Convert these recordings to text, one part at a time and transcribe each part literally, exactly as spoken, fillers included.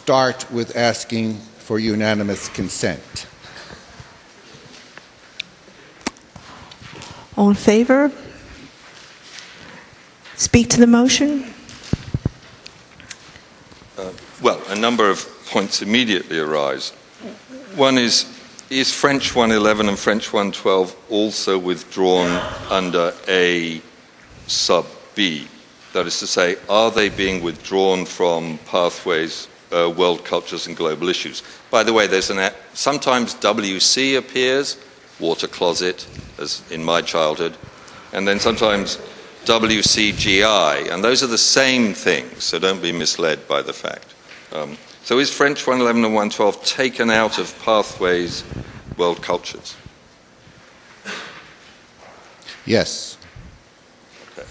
start with asking for unanimous consent. All in favor? Speak to the motion. Uh, well, a number of points immediately arise. One is, is French one eleven and French one twelve also withdrawn under A sub B? That is to say, are they being withdrawn from Pathways, uh, World Cultures and Global Issues? By the way, there's an, sometimes W C appears, water closet, as in my childhood, and then sometimes W C G I, and those are the same things, so don't be misled by the fact. Um, so is French one eleven and one twelve taken out of Pathways, World Cultures? Yes. Okay.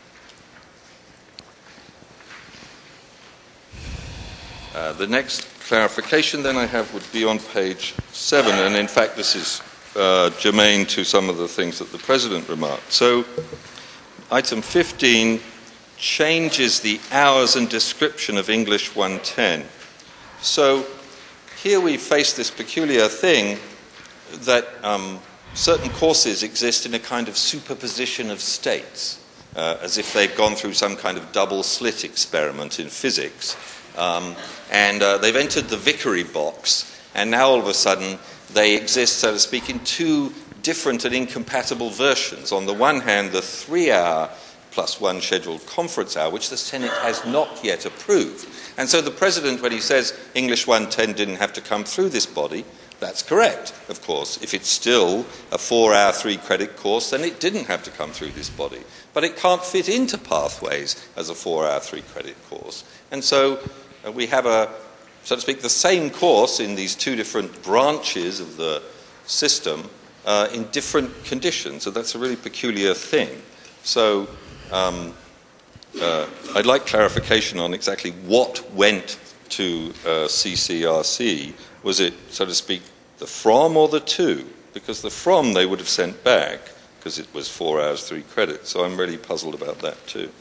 Uh, the next clarification then I have would be on page seven, and in fact this is uh, germane to some of the things that the President remarked. So item fifteen changes the hours and description of English one ten. So here we face this peculiar thing that um, certain courses exist in a kind of superposition of states, uh, as if they've gone through some kind of double slit experiment in physics. Um, and uh, they've entered the Vicary box, and now all of a sudden they exist, so to speak, in two different and incompatible versions. On the one hand, the three-hour plus one scheduled conference hour, which the Senate has not yet approved. And so the President, when he says English one ten didn't have to come through this body, that's correct, of course. If it's still a four-hour, three-credit course, then it didn't have to come through this body. But it can't fit into Pathways as a four-hour, three-credit course. And so uh, we have a, so to speak, the same course in these two different branches of the system uh, in different conditions. So that's a really peculiar thing. So um, uh, I'd like clarification on exactly what went to uh, C C R C. Was it, so to speak, the from or the to? Because the from they would have sent back, because it was four hours, three credits. So I'm really puzzled about that too.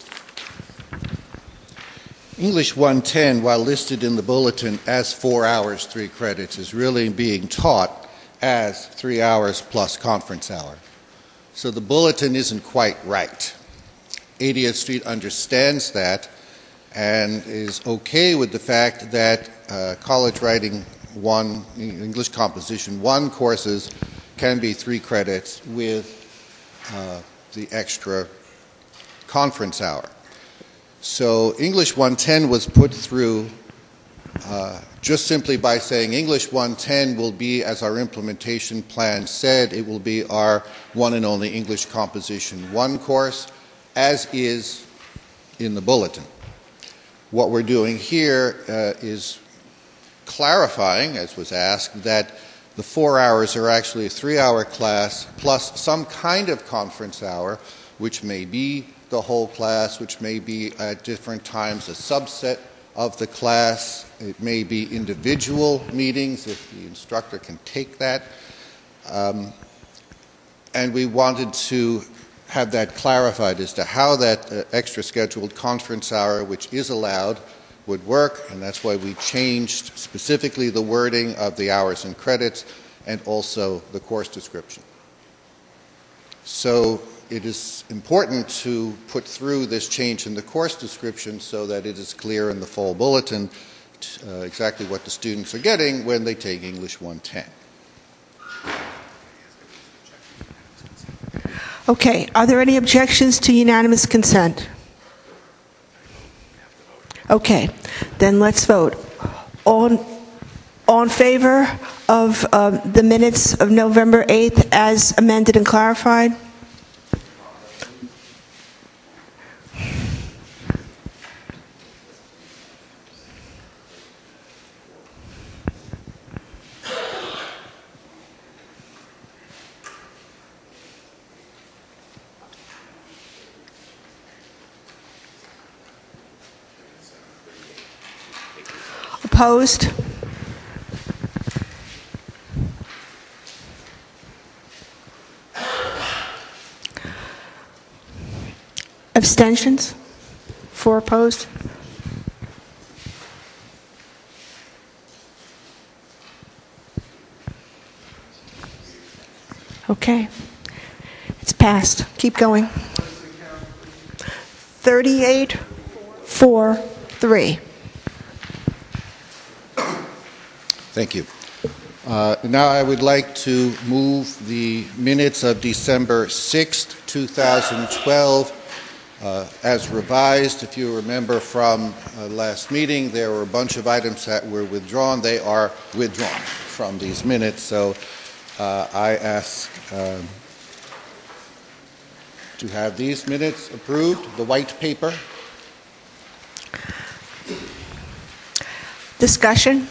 English one ten, while listed in the bulletin as four hours, three credits, is really being taught as three hours plus conference hour. So the bulletin isn't quite right. eightieth Street understands that and is okay with the fact that uh, college writing one, English composition one courses can be three credits with uh, the extra conference hour. So English one ten was put through uh, just simply by saying English one ten will be, as our implementation plan said, it will be our one and only English composition one course, as is in the bulletin. What we're doing here uh, is clarifying, as was asked, that the four hours are actually a three-hour class plus some kind of conference hour, which may be the whole class, which may be at different times a subset of the class. It may be individual meetings if the instructor can take that. Um, and we wanted to have that clarified as to how that uh, extra scheduled conference hour, which is allowed, would work, and that's why we changed specifically the wording of the hours and credits and also the course description. So it is important to put through this change in the course description so that it is clear in the fall bulletin uh, exactly what the students are getting when they take English one ten. Okay, are there any objections to unanimous consent? Okay, then let's vote. All, all in favor of uh, the minutes of November eighth as amended and clarified? Opposed? Abstentions? Four opposed? Okay. It's passed. Keep going. thirty-eight, four, three. Thank you. Uh, now I would like to move the minutes of December sixth, two thousand twelve, uh, as revised. If you remember from uh, last meeting, there were a bunch of items that were withdrawn. They are withdrawn from these minutes, so uh, I ask um, to have these minutes approved, the white paper. Discussion?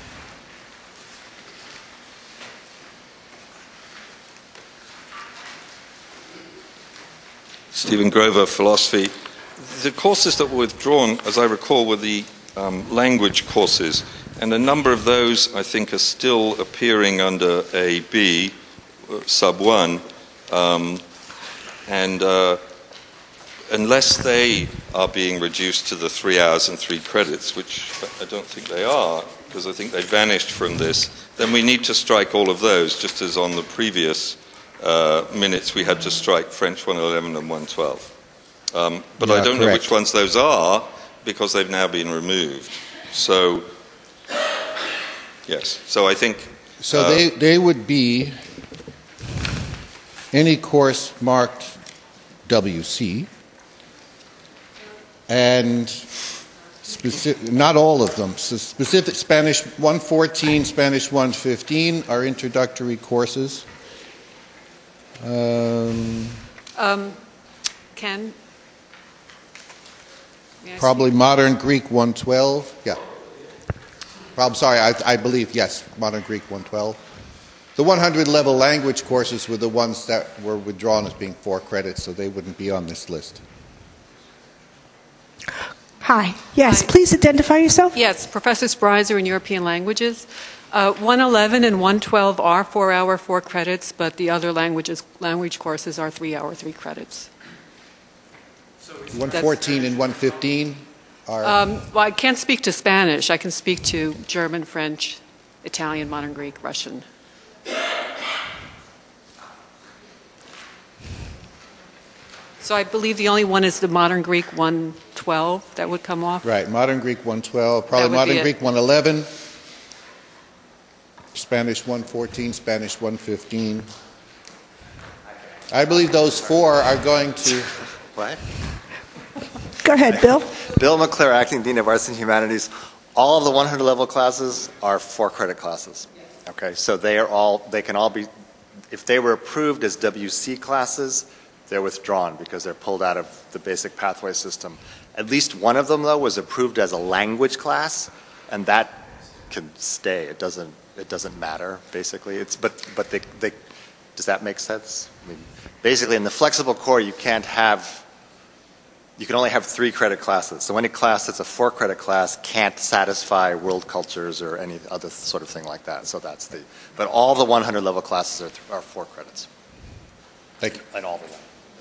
Stephen Grover, Philosophy. The courses that were withdrawn, as I recall, were the um, language courses, and a number of those, I think, are still appearing under A B, uh, sub one, um, and uh, unless they are being reduced to the three hours and three credits, which I don't think they are, because I think they vanished from this, then we need to strike all of those, just as on the previous Uh, minutes we had to strike French one eleven and one twelve. Um, but Yeah, I don't correct. know which ones those are because they've now been removed. So, yes. So I think... So uh, they, they would be any course marked W C, and specific, not all of them. So specific Spanish one fourteen, Spanish one fifteen are introductory courses. Um, Um, Ken? May I probably Modern Greek one twelve. Yeah. I'm sorry, I, I believe, yes, Modern Greek one twelve. The one hundred level language courses were the ones that were withdrawn as being four credits, so they wouldn't be on this list. Hi. Yes, Hi. please identify yourself. Yes, Professor Spreiser in European Languages. Uh, one eleven and one twelve are four-hour, four credits, but the other languages, language courses are three-hour, three credits. one fourteen and one fifteen are... Um, well, I can't speak to Spanish. I can speak to German, French, Italian, Modern Greek, Russian. So I believe the only one is the Modern Greek one twelve that would come off. Right, Modern Greek one twelve, probably That would be Modern it. Greek one eleven, Spanish one fourteen, Spanish one fifteen. I believe those four are going to... What? Go ahead, Bill. Bill McClure, Acting Dean of Arts and Humanities. All of the one hundred level classes are four credit classes. Okay, so they are all, they can all be, if they were approved as W C classes, they're withdrawn because they're pulled out of the basic pathway system. At least one of them, though, was approved as a language class, and that can stay. It doesn't, it doesn't matter, basically. It's, but, but they, they, does that make sense? I mean, basically, in the flexible core, you can't have, you can only have three credit classes. So any class that's a four credit class can't satisfy world cultures or any other sort of thing like that. So that's the, but all the one hundred level classes are, th- are four credits. Thank you. And all of them.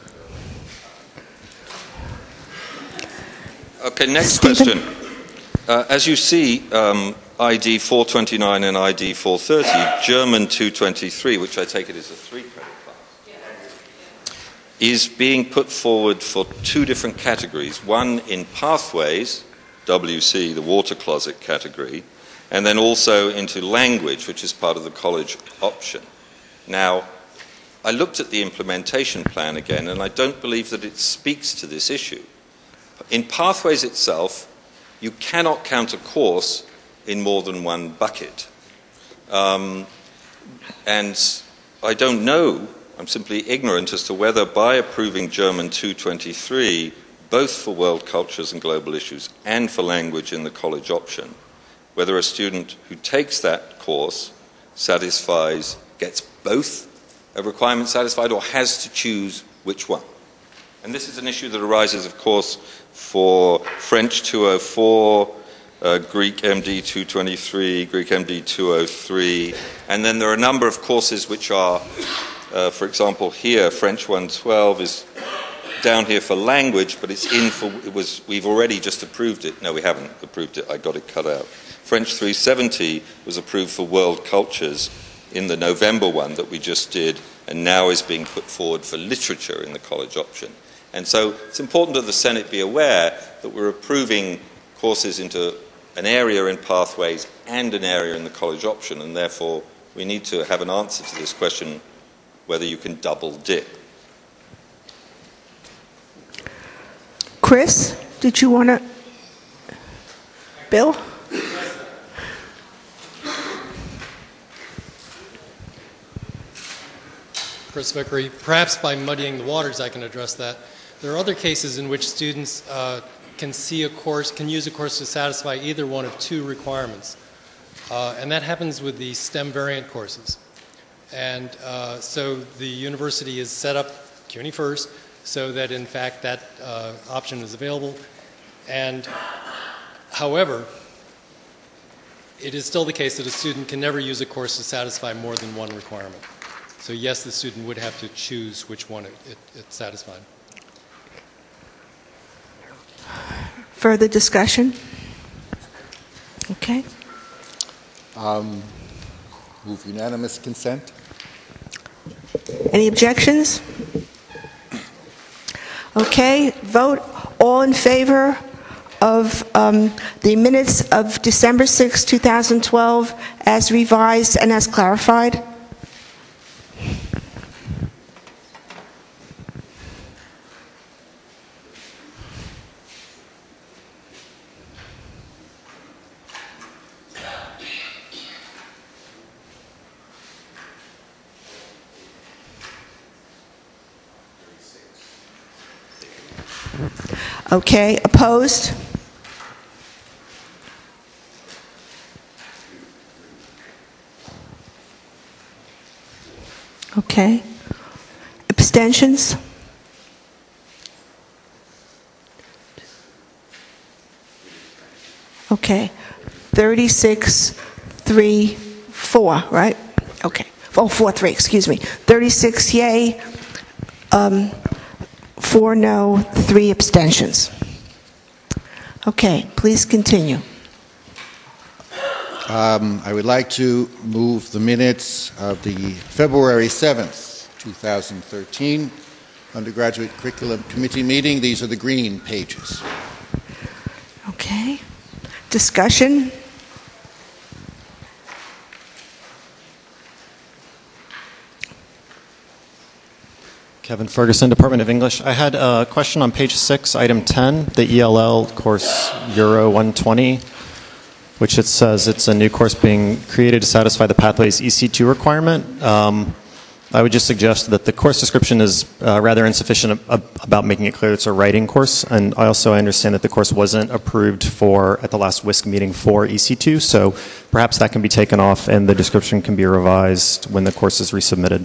Okay, next Stephen? question. Uh, as you see, um, I D four twenty-nine and I D four thirty, German two twenty-three, which I take it is a three-credit class, is being put forward for two different categories. One in pathways, W C, the water closet category, and then also into language, which is part of the college option. Now, I looked at the implementation plan again, and I don't believe that it speaks to this issue. In pathways itself, you cannot count a course in more than one bucket. Um, and I don't know, I'm simply ignorant as to whether by approving German two twenty-three, both for world cultures and global issues and for language in the college option, whether a student who takes that course satisfies, gets both a requirement satisfied or has to choose which one. And this is an issue that arises, of course, for French two oh four, uh, Greek M D two twenty-three, Greek M D two oh three, and then there are a number of courses which are, uh, for example, here, French one twelve is down here for language, but it's in for, it was, we've already just approved it. No, we haven't approved it, I got it cut out. French three seventy was approved for world cultures, in the November one that we just did, and now is being put forward for literature in the college option. And so it's important that the Senate be aware that we're approving courses into an area in pathways and an area in the college option, and therefore we need to have an answer to this question whether you can double dip. Chris, did you want to? Bill? Chris Vickery. Perhaps by muddying the waters I can address that. There are other cases in which students uh, can see a course, can use a course to satisfy either one of two requirements. Uh, and that happens with the STEM variant courses. And uh, so the university is set up, CUNY First, so that in fact that uh, option is available. And however, it is still the case that a student can never use a course to satisfy more than one requirement. So yes, the student would have to choose which one it, it, it satisfied. Further discussion? Okay. Um, move unanimous consent. Any objections? Okay, vote. All in favor of um, the minutes of December sixth, two thousand twelve as revised and as clarified? Okay, opposed? Okay. Abstentions? Okay. thirty-six, three, four, right? Okay. Oh, four, three, excuse me. thirty-six yay, um, four no, three abstentions. Okay, please continue. Um, I would like to move the minutes of the February seventh, two thousand thirteen Undergraduate Curriculum Committee meeting. These are the green pages. Okay. Discussion? Kevin Ferguson, Department of English. I had a question on page six, item ten, the E L L course Euro one twenty, which it says it's a new course being created to satisfy the Pathways E C two requirement. Um, I would just suggest that the course description is uh, rather insufficient ab- about making it clear it's a writing course. And I also understand that the course wasn't approved for at the last W I S C meeting for E C two, so perhaps that can be taken off and the description can be revised when the course is resubmitted.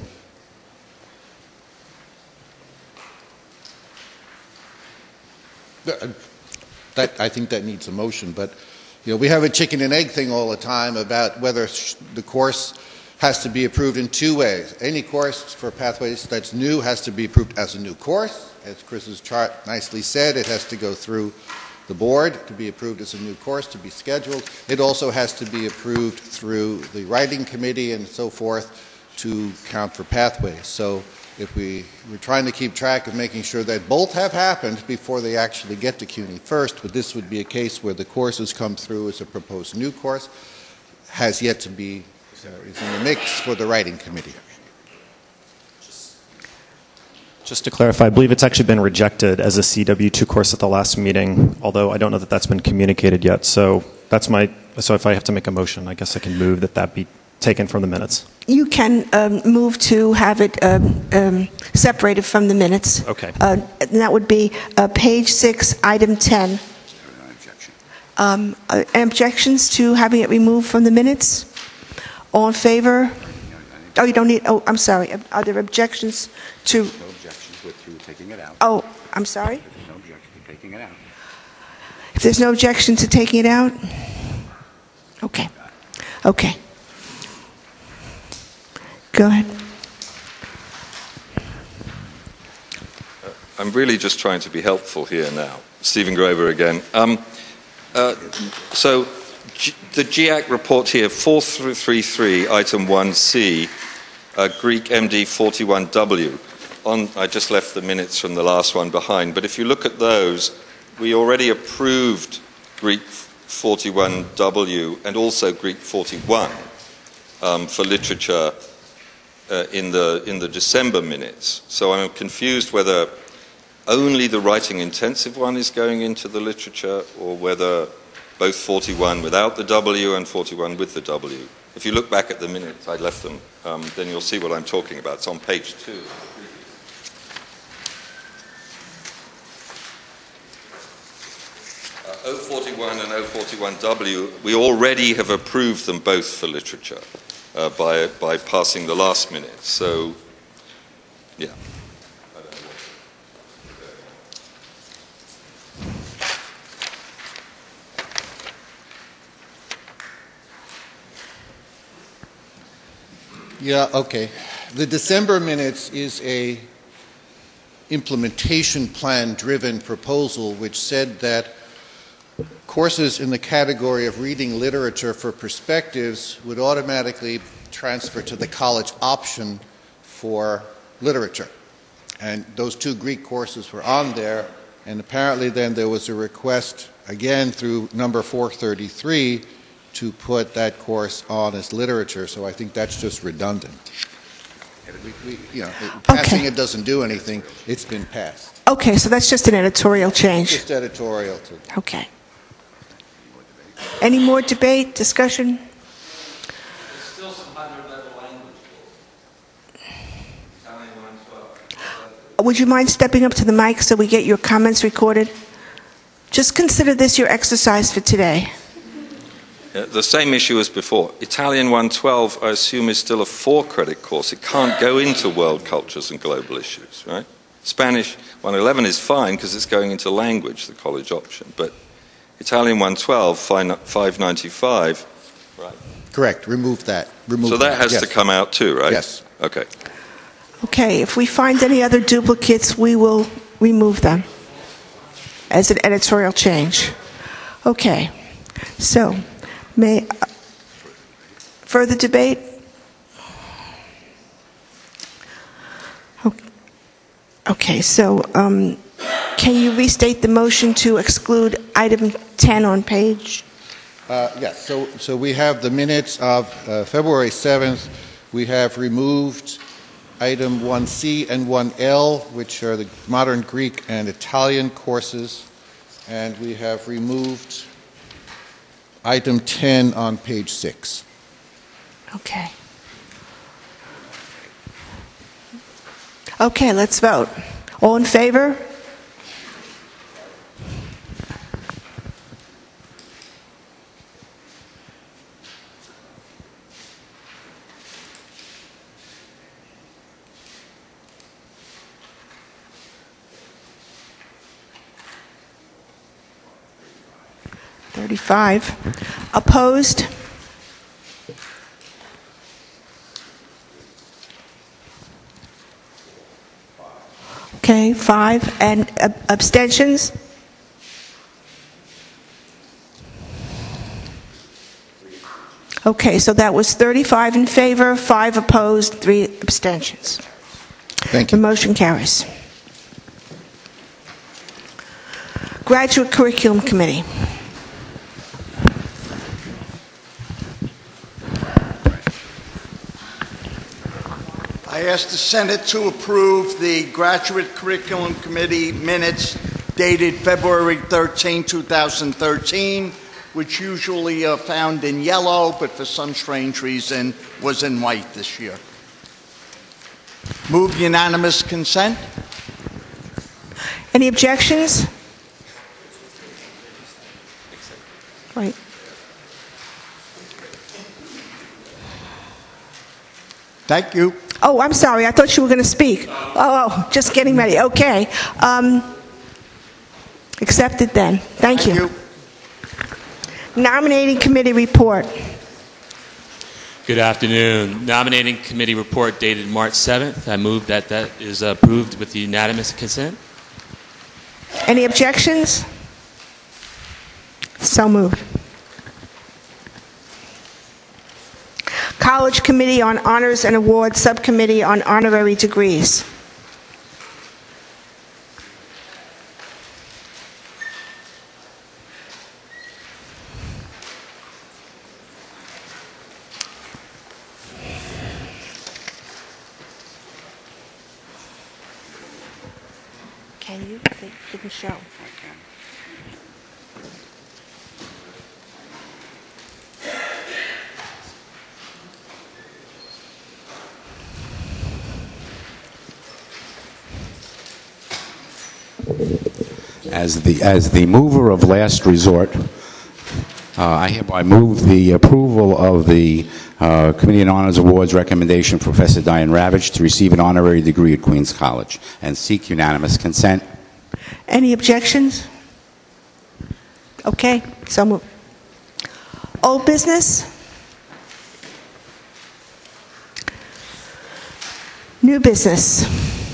That, I think that needs a motion, but you know, we have a chicken and egg thing all the time about whether sh- the course has to be approved in two ways. Any course for Pathways that's new has to be approved as a new course. As Chris's chart nicely said, it has to go through the board to be approved as a new course, to be scheduled. It also has to be approved through the writing committee and so forth to count for Pathways. So if we, we're trying to keep track of making sure that both have happened before they actually get to CUNY First, but this would be a case where the course has come through as a proposed new course, has yet to be, uh, is in the mix for the writing committee. Just to clarify, I believe it's actually been rejected as a C W two course at the last meeting, although I don't know that that's been communicated yet. So that's my, so if I have to make a motion, I guess I can move that that be taken from the minutes. You can um, move to have it um, um, separated from the minutes. Okay. Uh, and that would be uh, page six, item ten. Um, uh, objections to having it removed from the minutes? All in favor? Oh, you don't need, oh, I'm sorry. Are there objections to? No objections with taking it out. Oh, I'm sorry? There's no objection to taking it out. If there's no objection to taking it out? Okay. Okay. Go ahead. I'm really just trying to be helpful here now. Stephen Grover again. Um, uh, so G- the G A C report here, four thirty-three, item one C, uh, Greek M D forty-one W. On, I just left the minutes from the last one behind, but if you look at those, we already approved Greek forty-one W and also Greek forty-one um, for literature uh, in the in the December minutes. So I'm confused whether only the writing intensive one is going into the literature, or whether both forty-one without the W and forty-one with the W. If you look back at the minutes, I left them, um, then you'll see what I'm talking about. It's on page two. Uh, O forty-one and O forty-one W, we already have approved them both for literature uh, by, by passing the last minute. So, yeah. Yeah, okay. The December minutes is a implementation plan driven proposal which said that courses in the category of reading literature for perspectives would automatically transfer to the college option for literature. And those two Greek courses were on there, and apparently then there was a request again through number four thirty-three to put that course on as literature, so I think that's just redundant. We, we, you know, passing Okay. it doesn't do anything. It's been passed. Okay, so that's just an editorial change. Just editorial to. Okay. Any more debate, discussion? There's still some hundred-level language books. Would you mind stepping up to the mic so we get your comments recorded? Just consider this your exercise for today. Uh, the same issue as before. Italian one twelve, I assume, is still a four-credit course. It can't go into world cultures and global issues, right? Spanish one eleven is fine because it's going into language, the college option. But Italian one twelve, five ninety-five, right? Correct. Remove that. Remove So that has yes. to come out too, right? Yes. Okay. Okay, if we find any other duplicates, we will remove them as an editorial change. Okay, so may uh, further debate? Okay, so um, can you restate the motion to exclude item ten on page? Uh, yes. So, so we have the minutes of uh, February seventh. We have removed item one C and one L, which are the modern Greek and Italian courses, and we have removed item ten on page six. Okay. Okay, let's vote. All in favor? thirty-five. Opposed? Okay, five. And uh, abstentions? Okay, so that was thirty-five in favor, five opposed, three abstentions. Thank The you. motion carries. Graduate Curriculum Committee. I ask the Senate to approve the Graduate Curriculum Committee minutes dated February thirteenth, two thousand thirteen, which usually are found in yellow, but for some strange reason was in white this year. Move unanimous consent. Any objections? Right. Thank you. Oh, I'm sorry. I thought you were going to speak. Oh, oh, just getting ready. Okay. Um, accepted then. Thank, Thank you. Nominating Committee report. Good afternoon. Nominating Committee report dated March seventh. I move that that is approved with unanimous consent. Any objections? So moved. College Committee on Honors and Awards, Subcommittee on Honorary Degrees. Can you? They didn't show. As the, as the mover of last resort, uh, I hereby move the approval of the uh, Committee on Honors Awards recommendation for Professor Diane Ravitch to receive an honorary degree at Queens College and seek unanimous consent. Any objections? Okay, so moved. Old business? New business?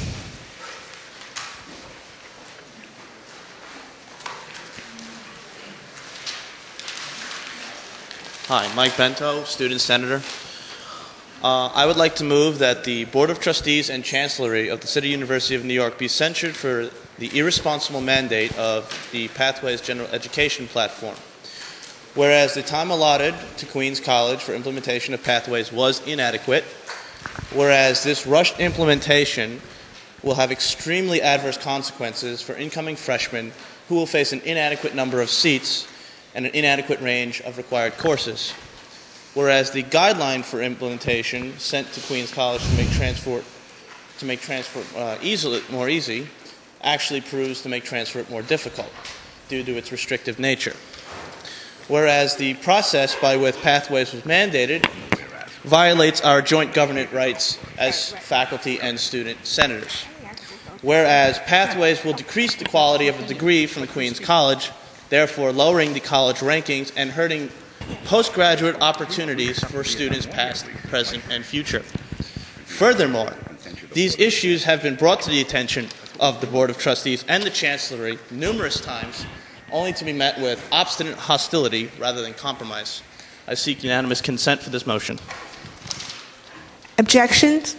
Hi, Mike Bento, student senator. Uh, I would like to move that the Board of Trustees and Chancellery of the City University of New York be censured for the irresponsible mandate of the Pathways General Education Platform. Whereas the time allotted to Queens College for implementation of Pathways was inadequate, whereas this rushed implementation will have extremely adverse consequences for incoming freshmen who will face an inadequate number of seats and an inadequate range of required courses. Whereas the guideline for implementation sent to Queens College to make transfer, to make transfer uh, easily, more easy actually proves to make transfer more difficult due to its restrictive nature. Whereas the process by which Pathways was mandated violates our joint governance rights as faculty and student senators. Whereas Pathways will decrease the quality of a degree from Queens College, therefore lowering the college rankings and hurting postgraduate opportunities for students past, present, and future. Furthermore, these issues have been brought to the attention of the Board of Trustees and the Chancellery numerous times, only to be met with obstinate hostility rather than compromise. I seek unanimous consent for this motion. Objections?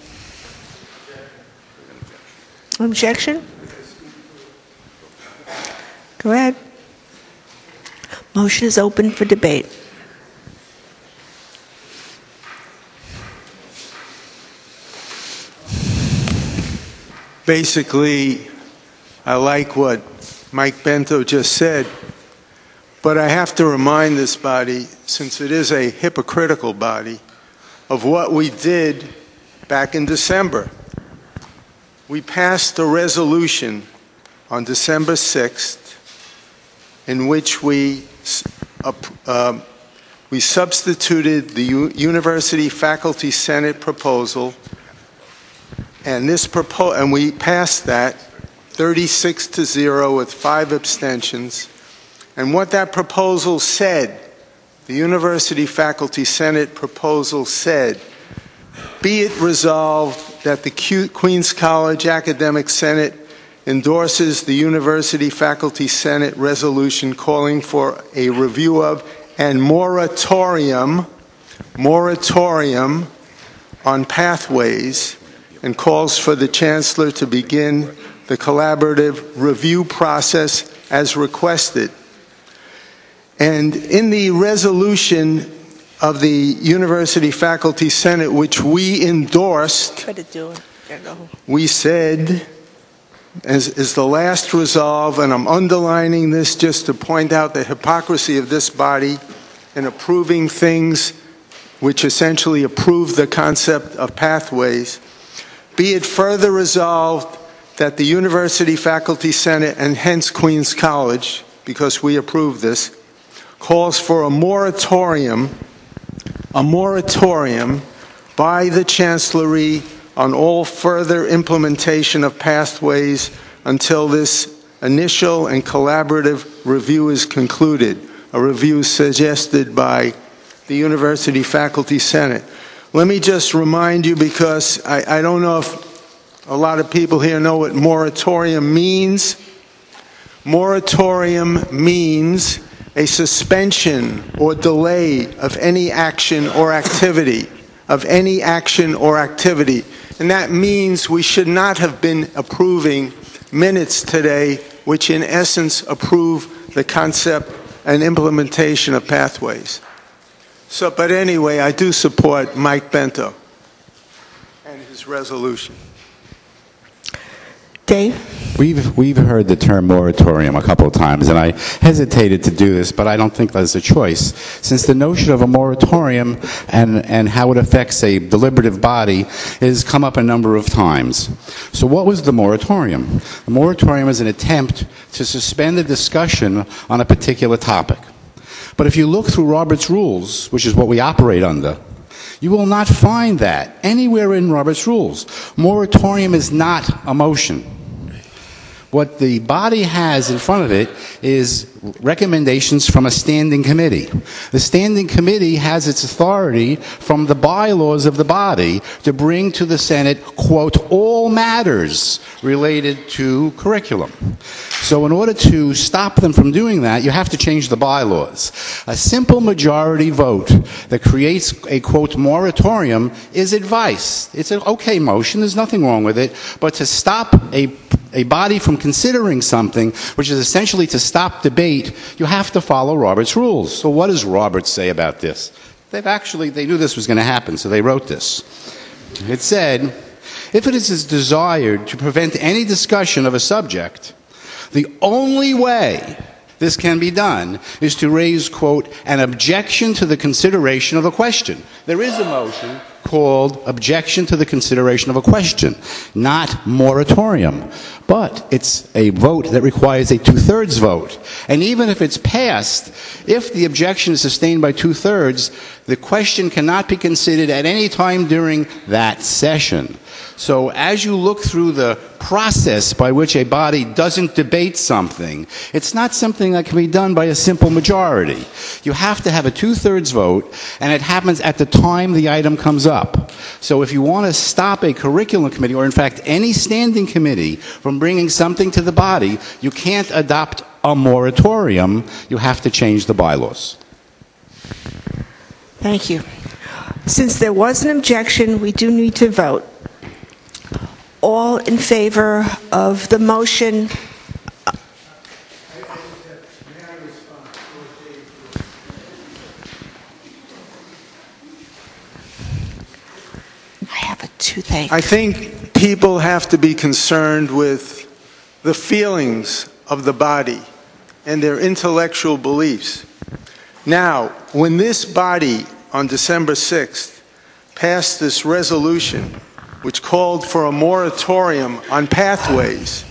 Objection? Go ahead. Motion is open for debate. Basically, I like what Mike Bento just said, but I have to remind this body, since it is a hypocritical body, of what we did back in December. We passed a resolution on December sixth in which we uh, uh, we substituted the U- University Faculty Senate proposal, and this propo- and we passed that thirty-six to zero with five abstentions. And what that proposal said, the University Faculty Senate proposal said, be it resolved that the Q- Queens College Academic Senate endorses the University Faculty Senate resolution calling for a review of and moratorium, moratorium on Pathways, and calls for the Chancellor to begin the collaborative review process as requested. And in the resolution of the University Faculty Senate, which we endorsed, we said, as is the last resolve, and I'm underlining this just to point out the hypocrisy of this body in approving things which essentially approve the concept of pathways. Be it further resolved that the University Faculty Senate, and hence Queens College, because we approve this, calls for a moratorium, a moratorium by the Chancellery on all further implementation of pathways until this initial and collaborative review is concluded, a review suggested by the University Faculty Senate. Let me just remind you, because I, I don't know if a lot of people here know what moratorium means. Moratorium means a suspension or delay of any action or activity of any action or activity. And that means we should not have been approving minutes today, which in essence approve the concept and implementation of pathways. So, but anyway, I do support Mike Bento and his resolution. Dave? We've, we've heard the term moratorium a couple of times, and I hesitated to do this, but I don't think there's a choice. Since the notion of a moratorium and, and how it affects a deliberative body has come up a number of times. So what was the moratorium? The moratorium is an attempt to suspend a discussion on a particular topic. But if you look through Robert's Rules, which is what we operate under, you will not find that anywhere in Robert's Rules. Moratorium is not a motion. What the body has in front of it is recommendations from a standing committee. The standing committee has its authority from the bylaws of the body to bring to the Senate, quote, all matters related to curriculum. So in order to stop them from doing that, you have to change the bylaws. A simple majority vote that creates a, quote, moratorium is advice. It's an okay motion, there's nothing wrong with it, but to stop a a body from considering something, which is essentially to stop debate, you have to follow Robert's Rules. So what does Roberts say about this? They've actually, they knew this was going to happen, so they wrote this. It said, if it is desired to prevent any discussion of a subject, the only way this can be done is to raise, quote, an objection to the consideration of a question. There is a motion called objection to the consideration of a question, not moratorium. But it's a vote that requires a two-thirds vote. And even if it's passed, if the objection is sustained by two-thirds, the question cannot be considered at any time during that session. So as you look through the process by which a body doesn't debate something, it's not something that can be done by a simple majority. You have to have a two-thirds vote, and it happens at the time the item comes up. So if you want to stop a curriculum committee, or in fact any standing committee, from bringing something to the body, you can't adopt a moratorium. You have to change the bylaws. Thank you. Since there was an objection, we do need to vote. All in favor of the motion? I have a toothache. I think people have to be concerned with the feelings of the body and their intellectual beliefs. Now, when this body on December sixth passed this resolution which called for a moratorium on pathways,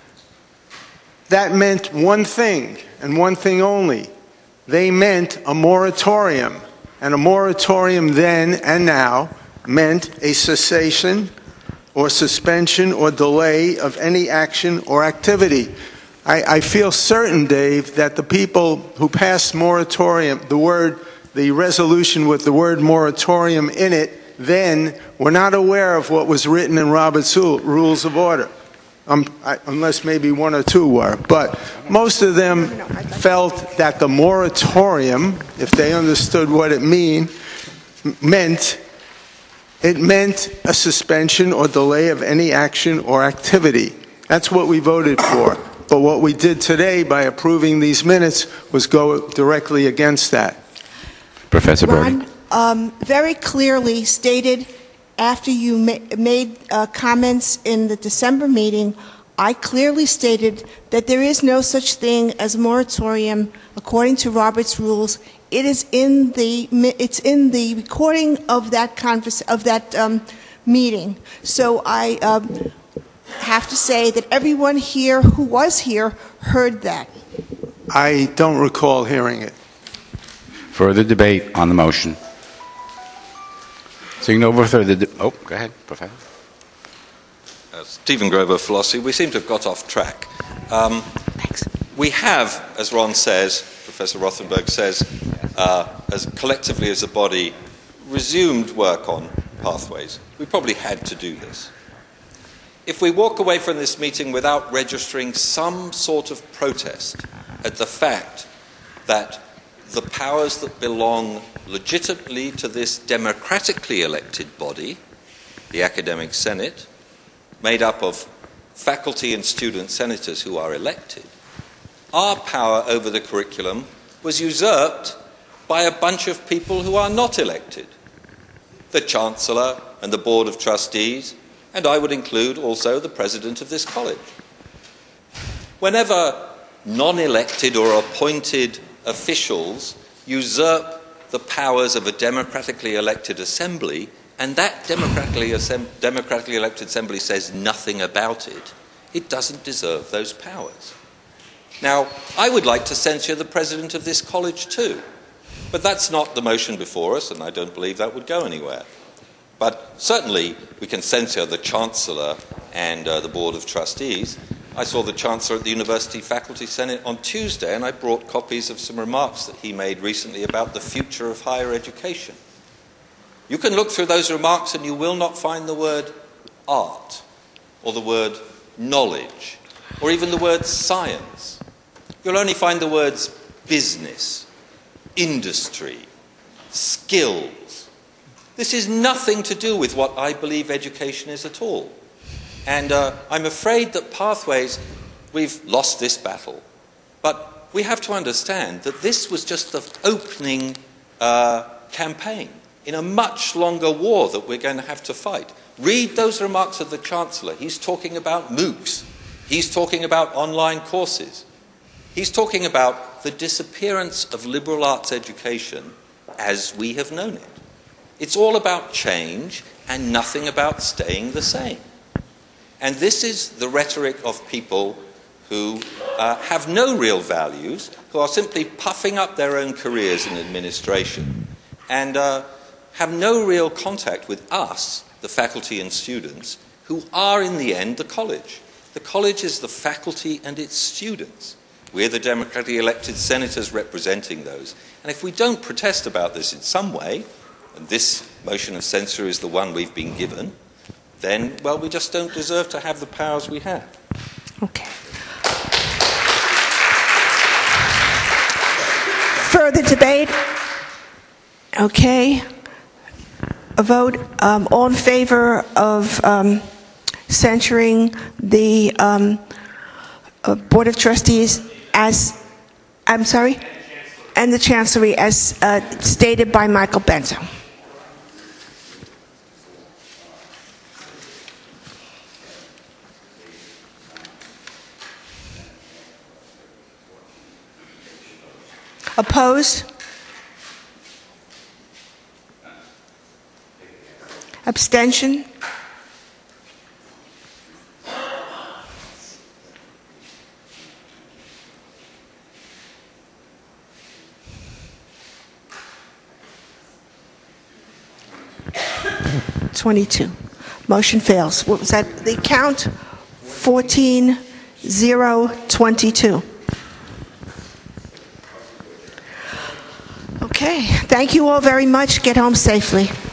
that meant one thing and one thing only. They meant a moratorium. And a moratorium then and now meant a cessation or suspension or delay of any action or activity. I, I feel certain, Dave, that the people who passed moratorium, the word, the resolution with the word moratorium in it, then were not aware of what was written in Robert's Rules of Order, um, I, unless maybe one or two were. But most of them felt that the moratorium, if they understood what it mean, meant, it meant a suspension or delay of any action or activity. That's what we voted for. But what we did today by approving these minutes was go directly against that. Professor Brody. Ron, um, very clearly stated after you ma made uh, comments in the December meeting, I clearly stated that there is no such thing as a moratorium according to Robert's Rules. It is in the it's in the recording of that converse, of that um, meeting. So I um, have to say that everyone here who was here heard that. I don't recall hearing it. Further debate on the motion. Seeing no further de- oh, go ahead, Professor. Uh, Stephen Grover, Flossie. We seem to have got off track. Um, Thanks. We have, as Ron says, Professor Rothenberg says, uh, as collectively as a body, resumed work on pathways. We probably had to do this. If we walk away from this meeting without registering some sort of protest at the fact that the powers that belong legitimately to this democratically elected body, the Academic Senate, made up of faculty and student senators who are elected, our power over the curriculum was usurped by a bunch of people who are not elected. The Chancellor and the Board of Trustees, and I would include also the President of this college. Whenever non-elected or appointed officials usurp the powers of a democratically elected assembly, and that democratically, assem- democratically elected assembly says nothing about it, it doesn't deserve those powers. Now, I would like to censure the president of this college too, but that's not the motion before us, and I don't believe that would go anywhere. But certainly we can censure the Chancellor and uh, the Board of Trustees. I saw the Chancellor at the University Faculty Senate on Tuesday, and I brought copies of some remarks that he made recently about the future of higher education. You can look through those remarks and you will not find the word art, or the word knowledge, or even the word science. You'll only find the words business, industry, skills. This is nothing to do with what I believe education is at all. And uh, I'm afraid that Pathways, we've lost this battle. But we have to understand that this was just the opening uh, campaign in a much longer war that we're going to have to fight. Read those remarks of the Chancellor. He's talking about MOOCs. He's talking about online courses. He's talking about the disappearance of liberal arts education as we have known it. It's all about change and nothing about staying the same. And this is the rhetoric of people who uh, have no real values, who are simply puffing up their own careers in administration, and uh, have no real contact with us, the faculty and students, who are in the end the college. The college is the faculty and its students. We're the democratically elected senators representing those. And if we don't protest about this in some way, and this motion of censure is the one we've been given, then, well, we just don't deserve to have the powers we have. Okay. Further debate? Okay. A vote. Um, all in favor of um, censuring the um, uh, Board of Trustees as, I'm sorry? And the Chancellery as uh, stated by Michael Bento. Opposed? Abstention? twenty-two. Motion fails. What was that? The count? fourteen zero twenty-two. Okay. Thank you all very much. Get home safely.